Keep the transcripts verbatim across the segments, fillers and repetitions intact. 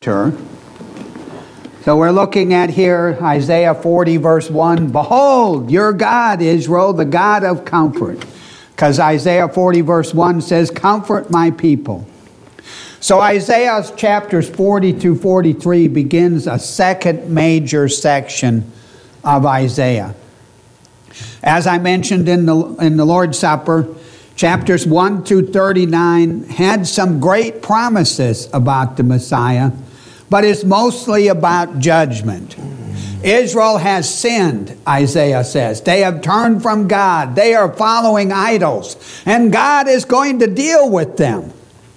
So we're looking at here Isaiah forty verse one. Behold, your God, Israel, the God of comfort. Because Isaiah forty verse one says, comfort my people. So Isaiah chapters forty through forty-three begins a second major section of Isaiah. As I mentioned in the, in the Lord's Supper, chapters one through thirty-nine had some great promises about the Messiah, but it's mostly about judgment. Israel has sinned, Isaiah says. They have turned from God. They are following idols, and God is going to deal with them.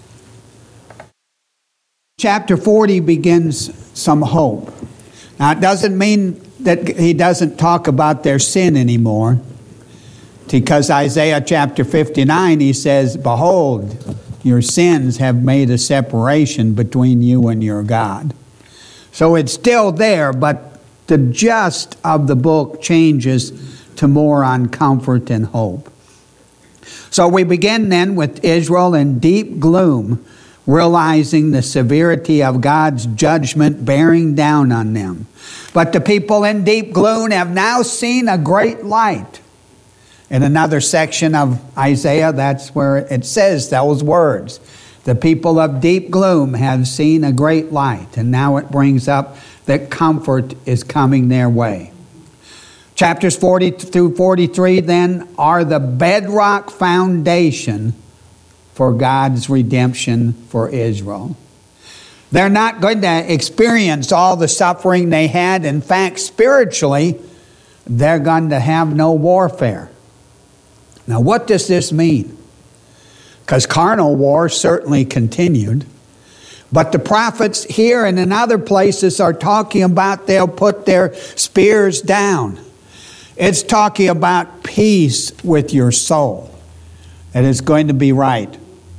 Chapter forty begins some hope. Now, it doesn't mean that he doesn't talk about their sin anymore, because Isaiah chapter fifty-nine, he says, behold, your sins have made a separation between you and your God. So it's still there, but the gist of the book changes to more on comfort and hope. So we begin then with Israel in deep gloom, realizing the severity of God's judgment bearing down on them. But the people in deep gloom have now seen a great light. In another section of Isaiah, that's where it says those words. The people of deep gloom have seen a great light. And now it brings up that comfort is coming their way. Chapters forty through forty-three then are the bedrock foundation for God's redemption for Israel. They're not going to experience all the suffering they had. In fact, spiritually, they're going to have no warfare. Now, what does this mean? Because carnal war certainly continued. But the prophets here and in other places are talking about they'll put their spears down. It's talking about peace with your soul. And it's going to be right.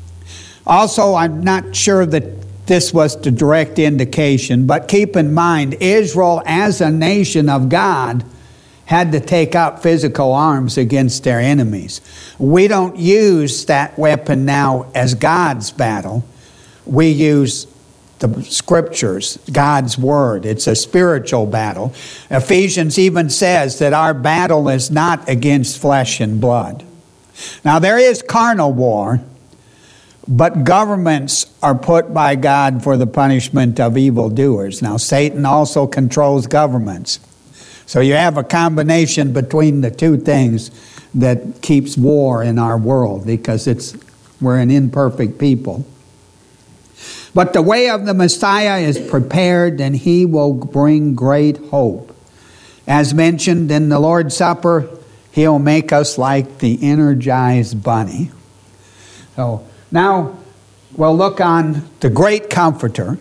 Also, I'm not sure that this was the direct indication, but keep in mind, Israel as a nation of God had to take up physical arms against their enemies. We don't use that weapon now as God's battle. We use the scriptures, God's word. It's a spiritual battle. Ephesians even says that our battle is not against flesh and blood. Now there is carnal war, but governments are put by God for the punishment of evildoers. Now Satan also controls governments. So you have a combination between the two things that keeps war in our world, because it's we're an imperfect people. But the way of the Messiah is prepared, and he will bring great hope. As mentioned in the Lord's Supper, he'll make us like the energized bunny. So now we'll look on the great comforter.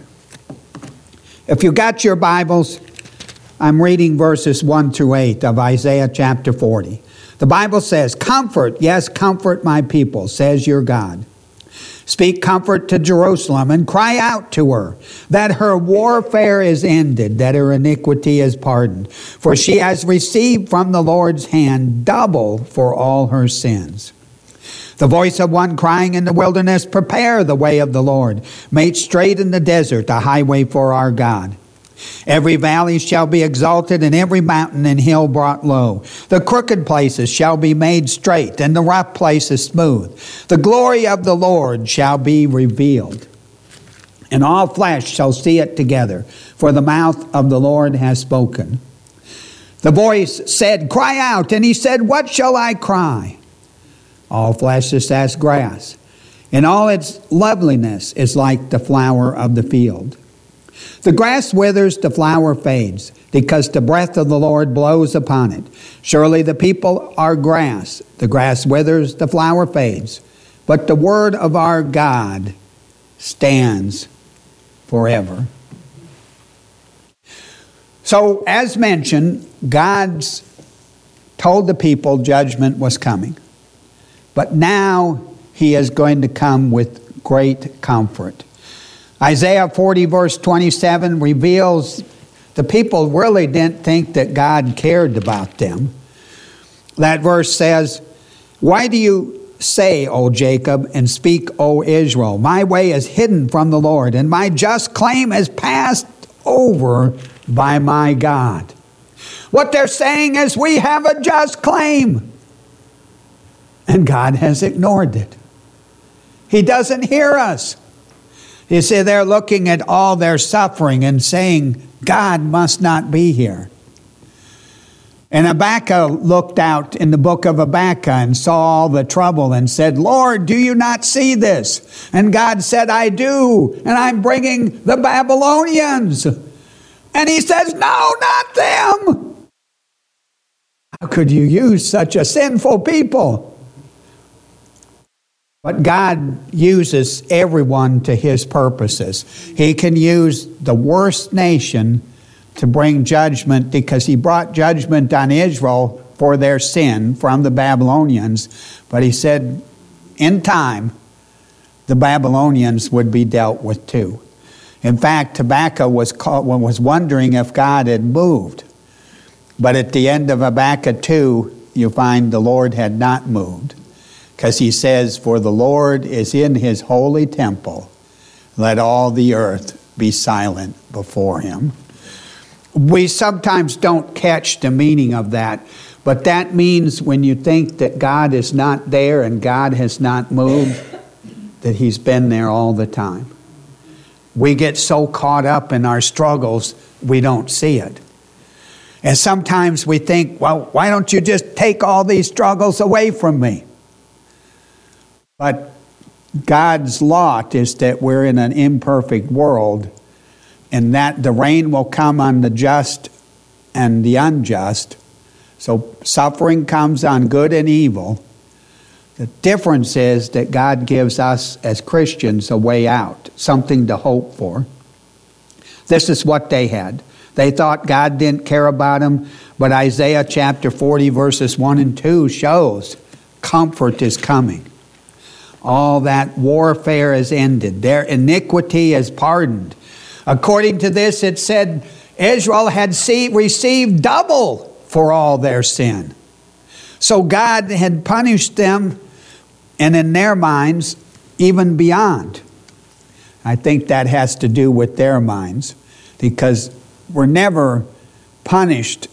If you got your Bibles, I'm reading verses one through eight of Isaiah chapter forty. The Bible says, comfort, yes, comfort my people, says your God. Speak comfort to Jerusalem and cry out to her that her warfare is ended, that her iniquity is pardoned. For she has received from the Lord's hand double for all her sins. The voice of one crying in the wilderness, prepare the way of the Lord. Make straight in the desert a highway for our God. Every valley shall be exalted, and every mountain and hill brought low. The crooked places shall be made straight, and the rough places smooth. The glory of the Lord shall be revealed, and all flesh shall see it together, for the mouth of the Lord has spoken. The voice said, cry out, and he said, what shall I cry? All flesh is as grass, and all its loveliness is like the flower of the field. The grass withers, the flower fades, because the breath of the Lord blows upon it. Surely the people are grass. The grass withers, the flower fades. But the word of our God stands forever. So, as mentioned, God's told the people judgment was coming. But now he is going to come with great comfort. Isaiah forty verse twenty-seven reveals the people really didn't think that God cared about them. That verse says, why do you Say, O Jacob, and speak, O Israel, my way is hidden from the Lord, and my just claim is passed over by my God. What they're saying is, we have a just claim. And God has ignored it. He doesn't hear us. You see, they're looking at all their suffering and saying, God must not be here. And Habakkuk looked out in the book of Habakkuk and saw all the trouble and said, Lord, do you not see this? And God said, I do, and I'm bringing the Babylonians. And he says, no, not them. How could you use such a sinful people? But God uses everyone to his purposes. He can use the worst nation to bring judgment, because he brought judgment on Israel for their sin from the Babylonians. But he said, in time, the Babylonians would be dealt with too. In fact, Habakkuk was, called, was wondering if God had moved. But at the end of Habakkuk two, you find the Lord had not moved. Because he says, for the Lord is in his holy temple. Let all the earth be silent before him. We sometimes don't catch the meaning of that. But that means when you think that God is not there and God has not moved, that he's been there all the time. We get so caught up in our struggles, we don't see it. And sometimes we think, well, why don't you just take all these struggles away from me? But God's lot is that we're in an imperfect world, and that the rain will come on the just and the unjust. So suffering comes on good and evil. The difference is that God gives us as Christians a way out, something to hope for. This is what they had. They thought God didn't care about them, but Isaiah chapter forty verses one and two shows comfort is coming. All that warfare is ended. Their iniquity is pardoned. According to this, it said Israel had see, received double for all their sin. So God had punished them, and in their minds, even beyond. I think that has to do with their minds, because we're never punished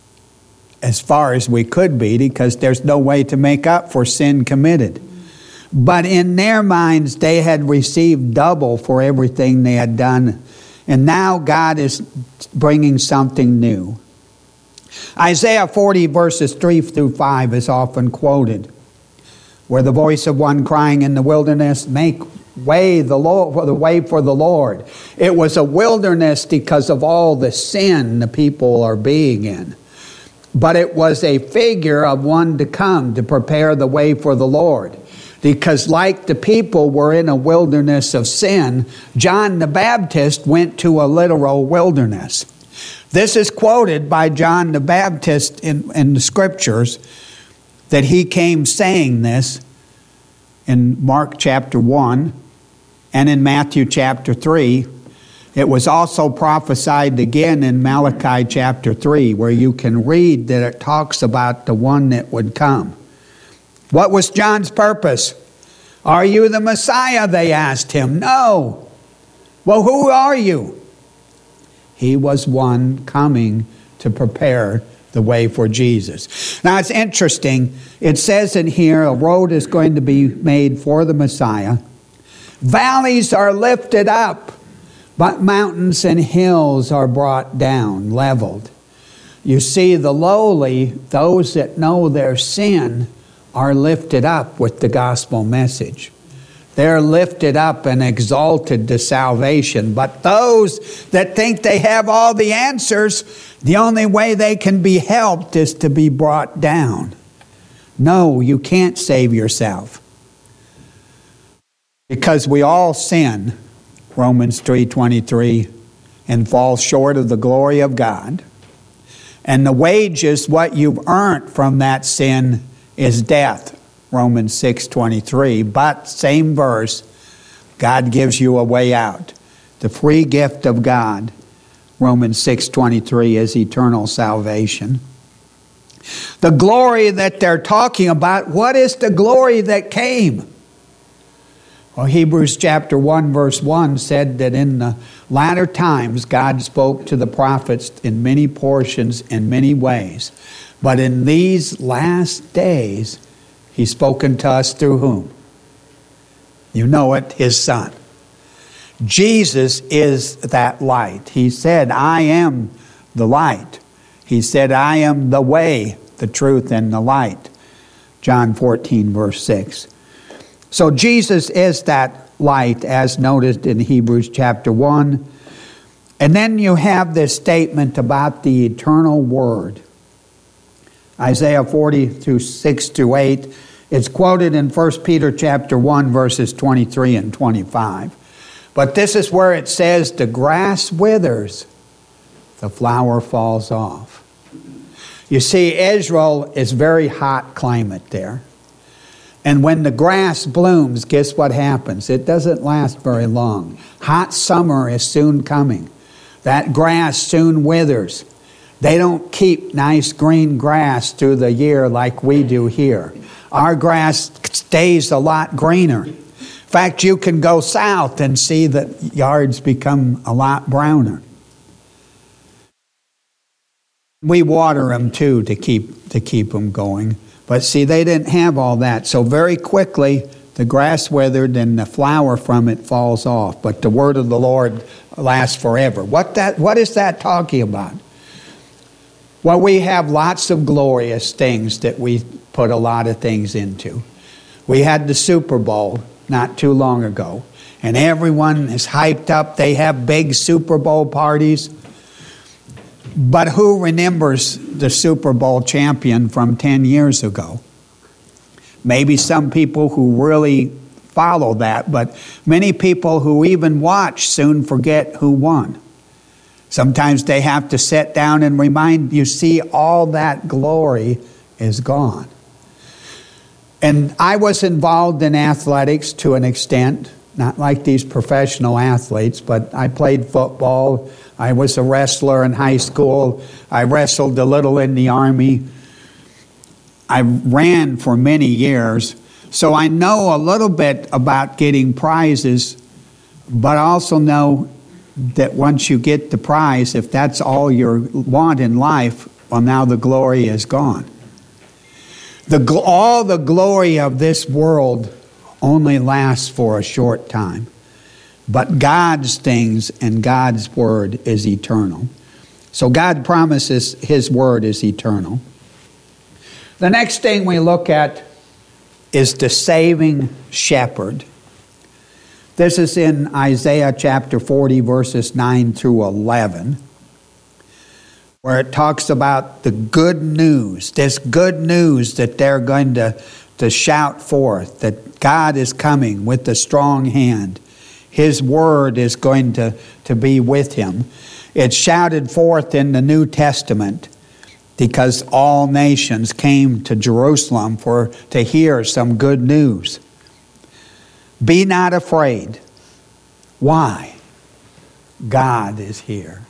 as far as we could be, because there's no way to make up for sin committed. But in their minds, they had received double for everything they had done. And now God is bringing something new. Isaiah forty verses three through five is often quoted, where the voice of one crying in the wilderness, make way the Lord, the way for the Lord. It was a wilderness because of all the sin the people are being in. But it was a figure of one to come to prepare the way for the Lord. Because like the people were in a wilderness of sin, John the Baptist went to a literal wilderness. This is quoted by John the Baptist in, in the scriptures, that he came saying this in Mark chapter one and in Matthew chapter three. It was also prophesied again in Malachi chapter three, where you can read that it talks about the one that would come. What was John's purpose? Are you the Messiah? They asked him. No. Well, who are you? He was one coming to prepare the way for Jesus. Now it's interesting. It says in here, a road is going to be made for the Messiah. Valleys are lifted up, but mountains and hills are brought down, leveled. You see, the lowly, those that know their sin, are lifted up with the gospel message. They're lifted up and exalted to salvation. But those that think they have all the answers, the only way they can be helped is to be brought down. No, you can't save yourself. Because we all sin, Romans three twenty-three, and fall short of the glory of God. And the wages, what you've earned from that sin, is death, Romans six twenty-three. But, same verse, God gives you a way out. The free gift of God, Romans six twenty-three, is eternal salvation. The glory that they're talking about, what is the glory that came? Well, Hebrews chapter one verse one said that in the latter times God spoke to the prophets in many portions in many ways. But in these last days, He's spoken to us through whom? You know it, His Son. Jesus is that light. He said, I am the light. He said, I am the way, the truth, and the light. John fourteen verse six. So Jesus is that light as noted in Hebrews chapter one. And then you have this statement about the eternal Word. Isaiah forty through six through eight. It's quoted in First Peter chapter one verses twenty-three and twenty-five. But this is where it says, the grass withers, the flower falls off. You see, Israel is very hot climate there. And when the grass blooms, guess what happens? It doesn't last very long. Hot summer is soon coming. That grass soon withers. They don't keep nice green grass through the year like we do here. Our grass stays a lot greener. In fact, you can go south and see that yards become a lot browner. We water them too to keep to keep them going. But see, they didn't have all that. So very quickly, the grass withered and the flower from it falls off. But the word of the Lord lasts forever. What that? What is that talking about? Well, we have lots of glorious things that we put a lot of things into. We had the Super Bowl not too long ago. And everyone is hyped up. They have big Super Bowl parties. But who remembers the Super Bowl champion from ten years ago? Maybe some people who really follow that, but many people who even watch soon forget who won. Sometimes they have to sit down and remind you, see, all that glory is gone. And I was involved in athletics to an extent, not like these professional athletes, but I played football. I was a wrestler in high school. I wrestled a little in the Army. I ran for many years. So I know a little bit about getting prizes, but I also know that once you get the prize, if that's all you want in life, well, now the glory is gone. The, all the glory of this world only lasts for a short time. But God's things and God's word is eternal. So God promises His word is eternal. The next thing we look at is the saving shepherd. This is in Isaiah chapter forty, verses nine through eleven, where it talks about the good news, this good news that they're going to, to shout forth, that God is coming with a strong hand. His word is going to, to be with him. It's shouted forth in the New Testament because all nations came to Jerusalem for to hear some good news. Be not afraid. Why? God is here.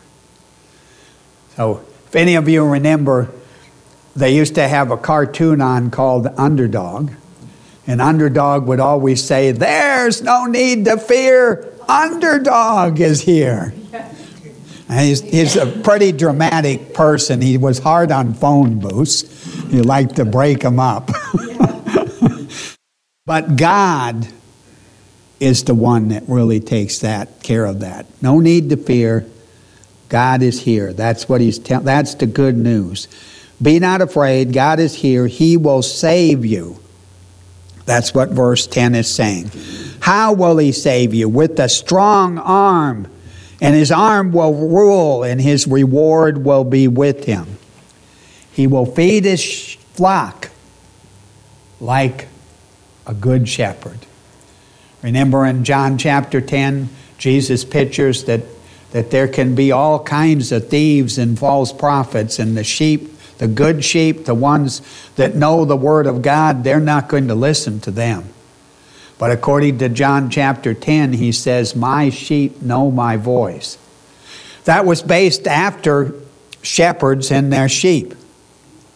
So if any of you remember, they used to have a cartoon on called Underdog. And Underdog would always say, there's no need to fear. Underdog is here. And he's, he's a pretty dramatic person. He was hard on phone booths. He liked to break them up. But God is the one that really takes that care of that. No need to fear. God is here. That's what he's telling. That's the good news. Be not afraid. God is here. He will save you. That's what verse ten is saying. How will he save you? With a strong arm. And his arm will rule, and his reward will be with him. He will feed his flock like a good shepherd. Remember in John chapter ten, Jesus pictures that, that there can be all kinds of thieves and false prophets, and the sheep, the good sheep, the ones that know the word of God, they're not going to listen to them. But according to John chapter ten, he says, my sheep know my voice. That was based after shepherds and their sheep.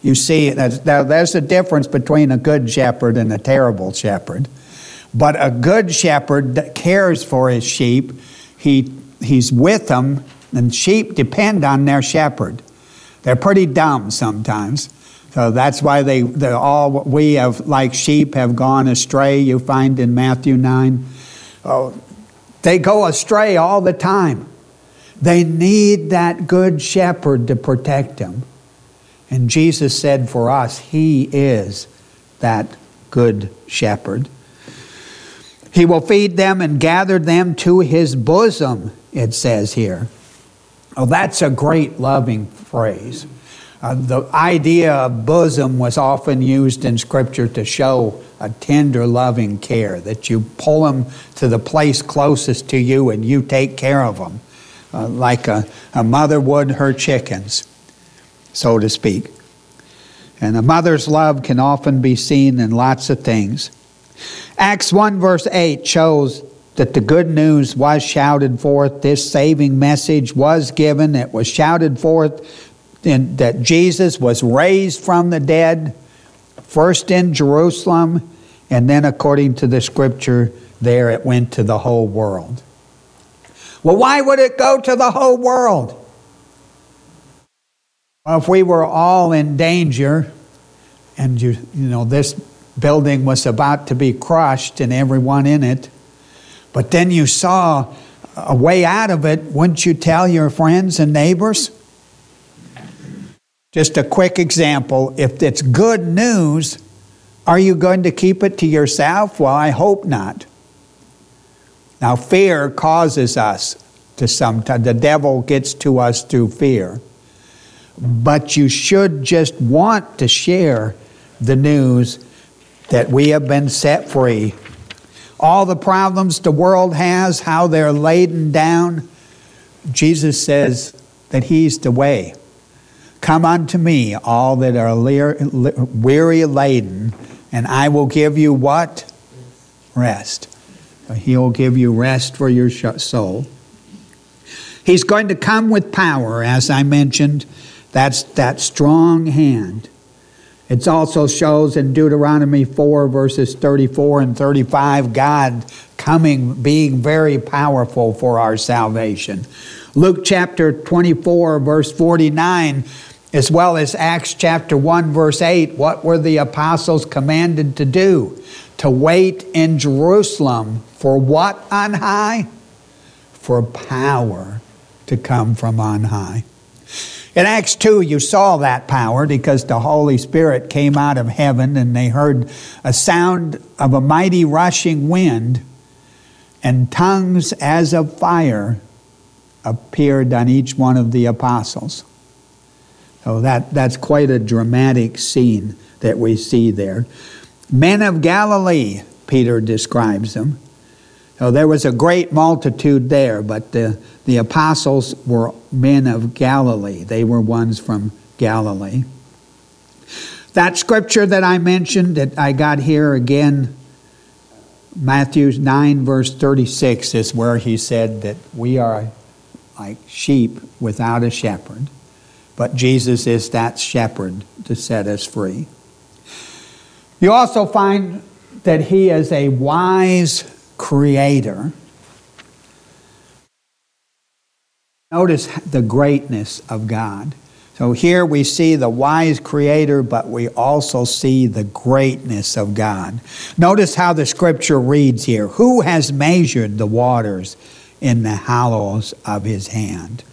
You see, there's a difference between a good shepherd and a terrible shepherd. But a good shepherd that cares for his sheep, he he's with them, and sheep depend on their shepherd. They're pretty dumb sometimes. So that's why they, they all we have, like sheep, have gone astray. You find in Matthew nine. Oh, they go astray all the time. They need that good shepherd to protect them. And Jesus said for us, He is that good shepherd. He will feed them and gather them to His bosom, it says here. Oh, that's a great loving phrase. Uh, the idea of bosom was often used in Scripture to show a tender, loving care, that you pull them to the place closest to you and you take care of them, uh, like a, a mother would her chickens, so to speak. And a mother's love can often be seen in lots of things. Acts one verse eight shows that the good news was shouted forth. This saving message was given. It was shouted forth in, that Jesus was raised from the dead, first in Jerusalem, and then according to the Scripture there it went to the whole world. Well, why would it go to the whole world? Well, if we were all in danger, and you, you know, this building was about to be crushed and everyone in it, but then you saw a way out of it, wouldn't you tell your friends and neighbors? Just a quick example, if it's good news, are you going to keep it to yourself? Well, I hope not. Now, fear causes us to sometimes, the devil gets to us through fear. But you should just want to share the news that we have been set free. All the problems the world has, how they're laden down, Jesus says that He's the way. Come unto me, all that are weary laden, and I will give you what? Rest. He'll give you rest for your soul. He's going to come with power, as I mentioned. That's that strong hand. It also shows in Deuteronomy four, verses thirty-four and thirty-five, God coming, being very powerful for our salvation. Luke chapter twenty-four, verse forty-nine, as well as Acts chapter one, verse eight, what were the apostles commanded to do? To wait in Jerusalem for what on high? For power to come from on high. In Acts two, you saw that power because the Holy Spirit came out of heaven and they heard a sound of a mighty rushing wind, and tongues as of fire appeared on each one of the apostles. So that, that's quite a dramatic scene that we see there. Men of Galilee, Peter describes them. So there was a great multitude there, but the, the apostles were men of Galilee. They were ones from Galilee. That scripture that I mentioned that I got here again, Matthew nine verse thirty-six, is where he said that we are like sheep without a shepherd. But Jesus is that shepherd to set us free. You also find that He is a wise Creator. Notice the greatness of God. So here we see the wise Creator, but we also see the greatness of God. Notice how the scripture reads here. Who has measured the waters in the hollows of His hand?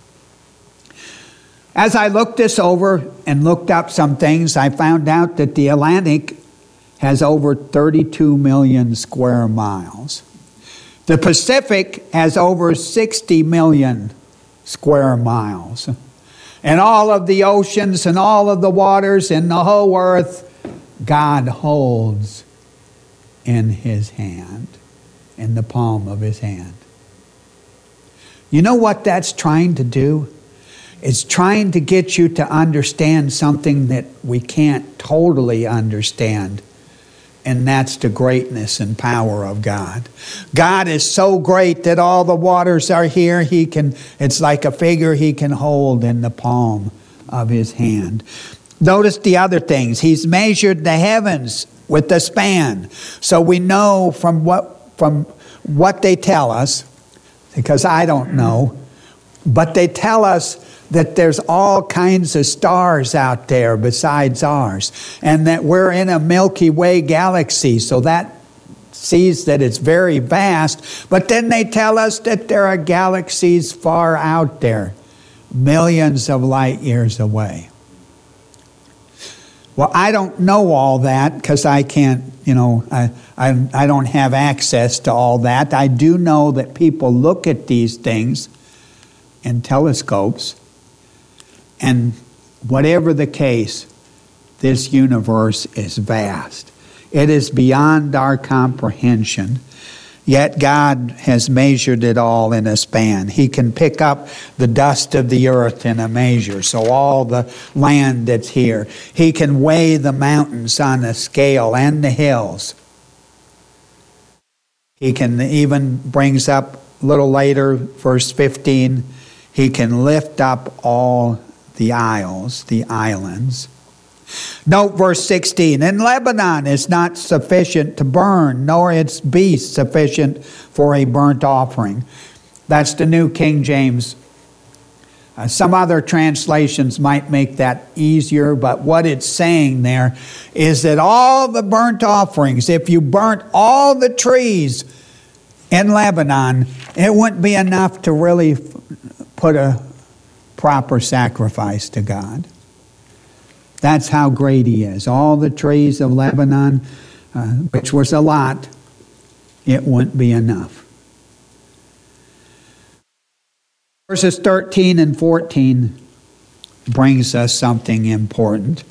As I looked this over and looked up some things, I found out that the Atlantic has over thirty-two million square miles. The Pacific has over sixty million square miles. And all of the oceans and all of the waters in the whole earth, God holds in His hand, in the palm of His hand. You know what that's trying to do? It's trying to get you to understand something that we can't totally understand. And that's the greatness and power of God. God is so great that all the waters are here. He can, it's like a figure He can hold in the palm of His hand. Notice the other things. He's measured the heavens with the span. So we know from what from what they tell us, because I don't know, but they tell us that there's all kinds of stars out there besides ours, and that we're in a Milky Way galaxy, so that sees that it's very vast. But then they tell us that there are galaxies far out there, millions of light years away. Well, I don't know all that because I can't, you know, I, I, I don't have access to all that. I do know that people look at these things in telescopes, and whatever the case, this universe is vast. It is beyond our comprehension. Yet God has measured it all in a span. He can pick up the dust of the earth in a measure, so all the land that's here. He can weigh the mountains on a scale and the hills. He can even, brings up a little later, verse fifteen, he can lift up all the isles, the islands. Note verse sixteen, and Lebanon is not sufficient to burn, nor its beast sufficient for a burnt offering. That's the New King James. Uh, some other translations might make that easier, but what it's saying there is that all the burnt offerings, if you burnt all the trees in Lebanon, it wouldn't be enough to really put a proper sacrifice to God. That's how great he is. All the trees of Lebanon, uh, which was a lot, it wouldn't be enough. Verses thirteen and fourteen brings us something important.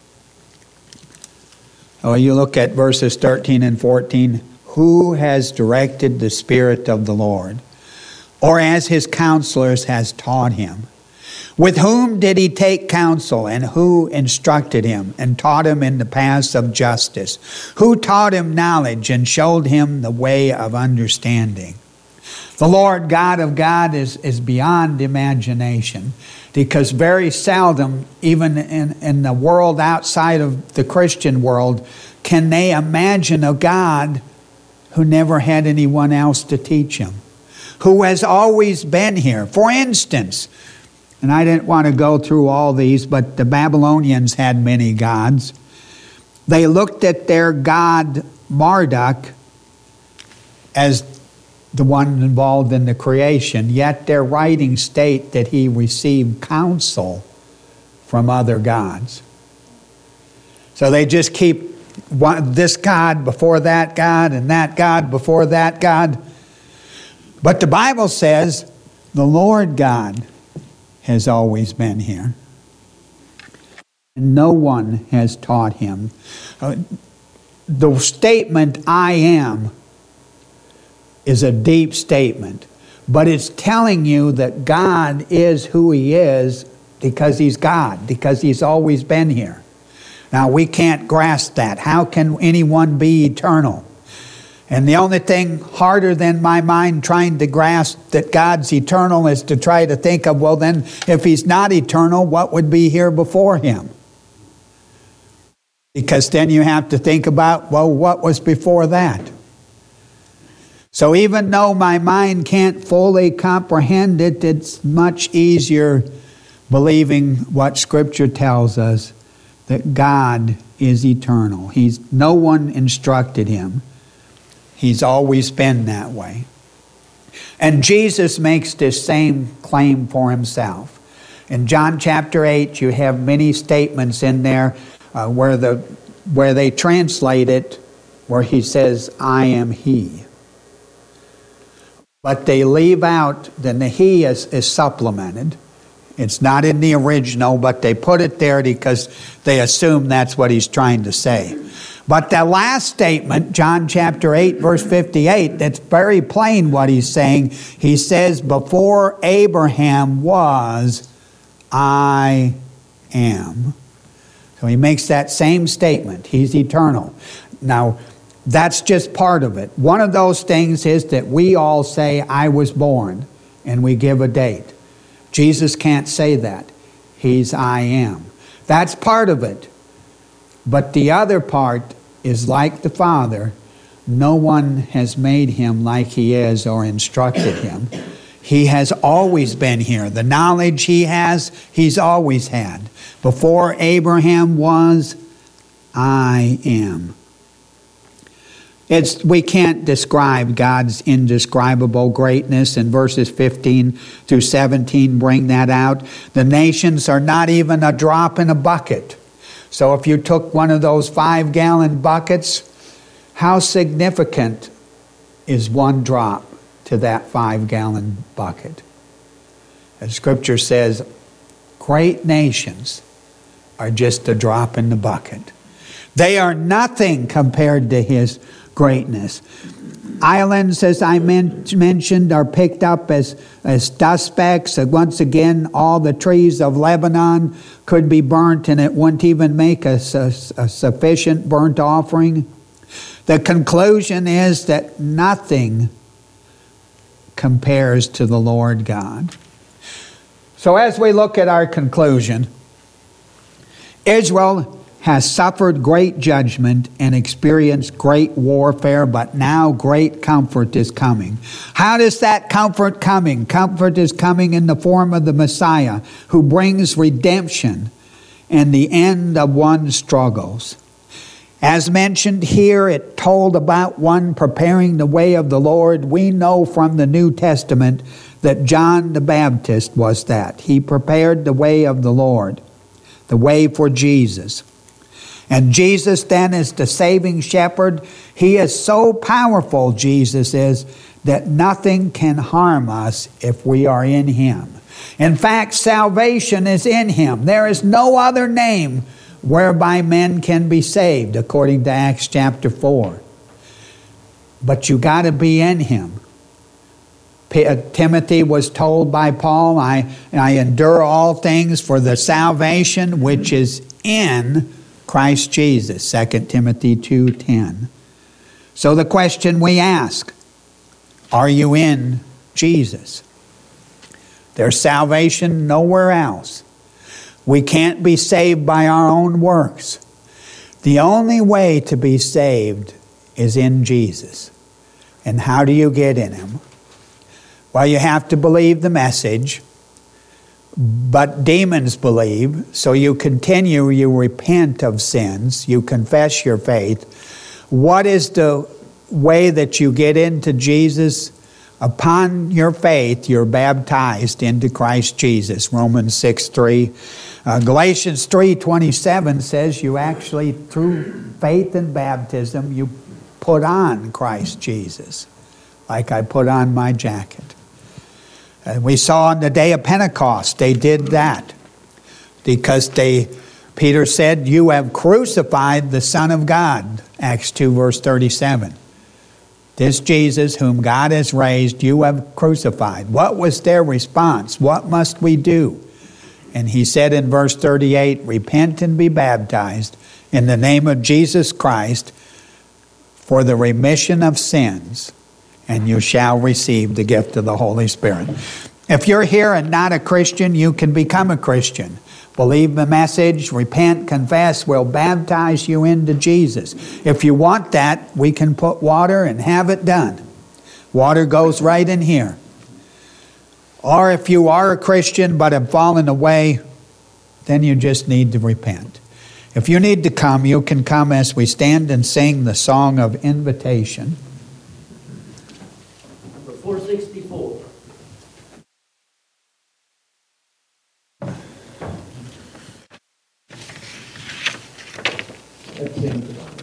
Oh, you look at verses thirteen and fourteen. Who has directed the Spirit of the Lord? Or as his counselors has taught him? With whom did he take counsel, and who instructed him and taught him in the paths of justice? Who taught him knowledge and showed him the way of understanding? The Lord God of God is, is beyond imagination, because very seldom, even in, in the world outside of the Christian world, can they imagine a God who never had anyone else to teach him, who has always been here. For instance, and I didn't want to go through all these, but the Babylonians had many gods. They looked at their god Marduk as the one involved in the creation, yet their writings state that he received counsel from other gods. So they just keep one, this god before that god, and that god before that god. But the Bible says the Lord God has always been here. And no one has taught him. Uh, the statement, I am, is a deep statement. But it's telling you that God is who he is because he's God, because he's always been here. Now, we can't grasp that. How can anyone be eternal? And the only thing harder than my mind trying to grasp that God's eternal is to try to think of, well, then, if he's not eternal, what would be here before him? Because then you have to think about, well, what was before that? So even though my mind can't fully comprehend it, it's much easier believing what Scripture tells us, that God is eternal. He's, no one instructed him. He's always been that way. And Jesus makes this same claim for himself. In John chapter eight, you have many statements in there uh, where the where they translate it, where he says, I am he. But they leave out, then the he is, is supplemented. It's not in the original, but they put it there because they assume that's what he's trying to say. But the last statement, John chapter eight, verse fifty-eight, that's very plain what he's saying. He says, before Abraham was, I am. So he makes that same statement. He's eternal. Now, that's just part of it. One of those things is that we all say, I was born, and we give a date. Jesus can't say that. He's I am. That's part of it. But the other part is like the Father. No one has made him like he is or instructed him. He has always been here. The knowledge he has, he's always had. Before Abraham was, I am. It's, we can't describe God's indescribable greatness, and verses fifteen through seventeen bring that out. The nations are not even a drop in a bucket. So if you took one of those five-gallon buckets, how significant is one drop to that five-gallon bucket? As Scripture says, great nations are just a drop in the bucket. They are nothing compared to his greatness. Islands, as I men- mentioned, are picked up as, as dust specks. Once again, all the trees of Lebanon could be burnt, and it wouldn't even make a, a, a sufficient burnt offering. The conclusion is that nothing compares to the Lord God. So as we look at our conclusion, Israel has suffered great judgment and experienced great warfare, but now great comfort is coming. How does that comfort coming? Comfort is coming in the form of the Messiah, who brings redemption and the end of one's struggles. As mentioned here, it told about one preparing the way of the Lord. We know from the New Testament that John the Baptist was that. He prepared the way of the Lord, the way for Jesus. And Jesus then is the saving shepherd. He is so powerful, Jesus is, that nothing can harm us if we are in him. In fact, salvation is in him. There is no other name whereby men can be saved, according to Acts chapter four. But you got to be in him. Timothy was told by Paul, I, I endure all things for the salvation which is in Christ Jesus, Second Timothy two ten. So the question we ask, are you in Jesus? There's salvation nowhere else. We can't be saved by our own works. The only way to be saved is in Jesus. And how do you get in him? Well, you have to believe the message. But demons believe, so you continue, you repent of sins, you confess your faith. What is the way that you get into Jesus? Upon your faith, you're baptized into Christ Jesus. Romans six three. Uh, Galatians three twenty-seven says you actually, through faith and baptism, you put on Christ Jesus, like I put on my jacket. And we saw on the day of Pentecost, they did that because they, Peter said, you have crucified the Son of God, Acts two verse thirty-seven. This Jesus whom God has raised, you have crucified. What was their response? What must we do? And he said in verse thirty-eight, repent and be baptized in the name of Jesus Christ for the remission of sins, and you shall receive the gift of the Holy Spirit. If you're here and not a Christian, you can become a Christian. Believe the message, repent, confess, we'll baptize you into Jesus. If you want that, we can put water and have it done. Water goes right in here. Or if you are a Christian but have fallen away, then you just need to repent. If you need to come, you can come as we stand and sing the song of invitation. Number four sixty-four. Let's sing.